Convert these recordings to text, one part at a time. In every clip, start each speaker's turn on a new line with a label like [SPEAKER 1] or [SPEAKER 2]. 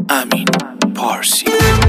[SPEAKER 1] امین پارسی.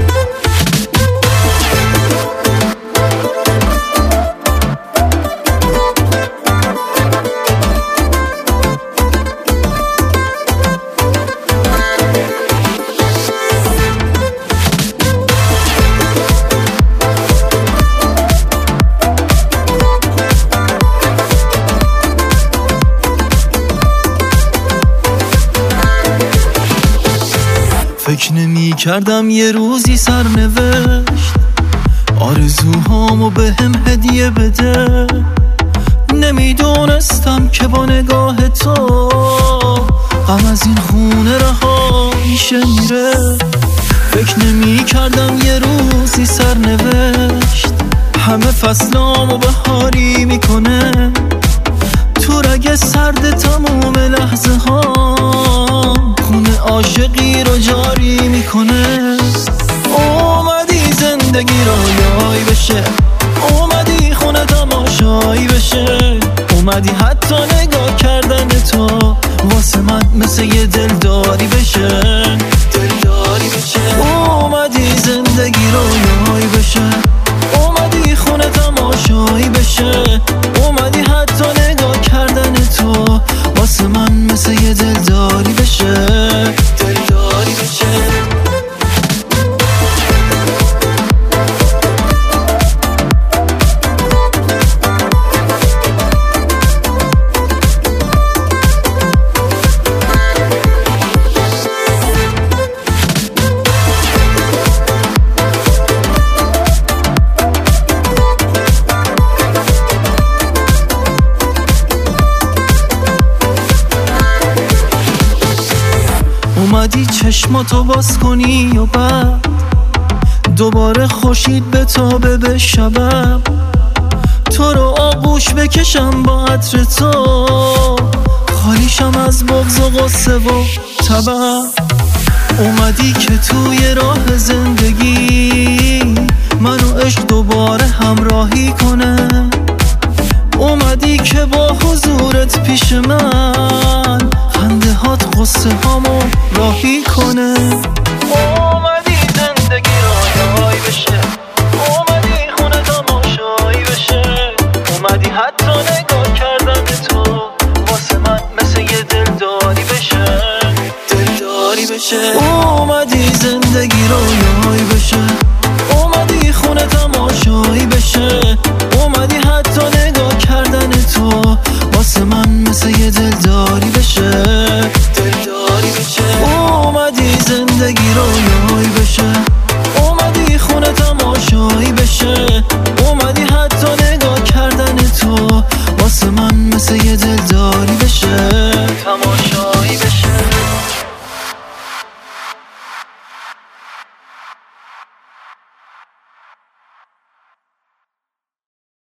[SPEAKER 2] فکر نمی کردم یه روزی سرنوشت آرزوهامو به هم هدیه بده. نمیدونستم که با نگاه تو غم از این خونه رها میشه میره. فکر نمی کردم یه روزی سرنوشت همه فصلامو بهاری میکنه. تو رگ سرد تموم لحظه ها خونه عاشقی رو جاری میکنه. اومدی زندگی رو یای بشه، اومدی خونه تماشایی بشه، اومدی حتی نگاه کردن تو واسه من مثل یه دلداری بشه، دلداری بشه. اومدی زندگی رو یای بشه، اومدی خونه تماشایی بشه، اومدی حتی نگاه کردن تو واسه من مثل یه دلداری بشه، دلداری بشه. اومدی چشماتو باز کنی و بعد دوباره خورشید بتابه به شبم، تو رو آغوش بکشم با عطر تو، خالیشم از بغض و غصه و طبع. اومدی که توی راه زندگی منو عشق دوباره همراهی کنه. اومدی که با حضورت پیش من خنده هات غصه هامو راهی کنه. اومدی زندگی را یای بشه، اومدی خونه تماشایی بشه، اومدی حتی نگاه کردن تو واسه من مثل یه دلداری بشه، دلداری بشه. اومدی زندگی رو یای بشه، اومدی خونه تماشایی بشه، اومدی حتی نگاه کردن تو واسه من مثل یه دلداری بشه.